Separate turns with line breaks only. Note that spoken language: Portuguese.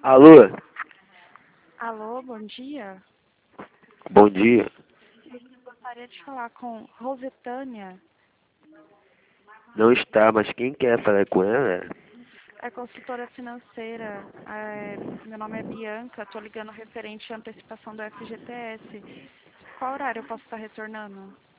Alô,
Alô, bom dia.
bom dia.
Eu gostaria de falar com Rosetânia,
Não está, mas quem quer falar com ela?
é consultora financeira. Meu nome é Bianca, estou ligando referente à antecipação do FGTS. Qual horário eu posso estar retornando?